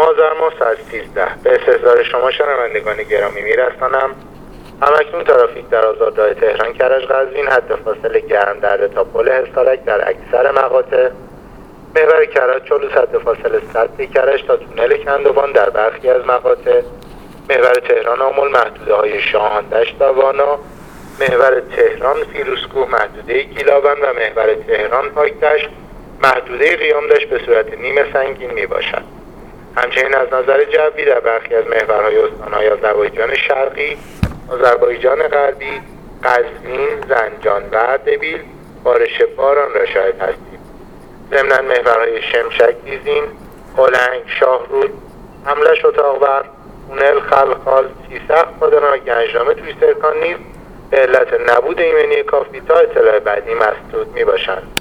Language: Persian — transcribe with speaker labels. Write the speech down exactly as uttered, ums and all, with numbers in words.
Speaker 1: آذر ماه ساعت سیزده به استحضار شما شنوندگان گرامی میرسانم. همکنون ترافیک در آزادراه تهران کرج قزوین حد فاصله گرم در تا پل حصارک در اکثر مقاطع، محور کرج چالوس حد فاصله سد کرج تا تونل کندوان در برخی از مقاطع، محور تهران آمل محدوده های شاهان دشت و وانا، محور تهران فیروزکوه محدوده گیلاون و محور تهران پاکدشت محدوده قیام دشت به صورت نیمه سنگین می باشد. همچنین از نظر جوی در برخی از محورهای استانهای آذربایجان شرقی، آذربایجان غربی، قزوین، زنجان و اردبیل بارش باران را شاهد هستیم. ضمناً محورهای شمشک دیزین، هلنگ، شاهرود، حملش اتاقور، تونل خلخال، سیسخت، پادران و گنجنامه توی سرکان نیز به علت نبود ایمنی کافی تا اطلاع بعدی مسدود می باشند.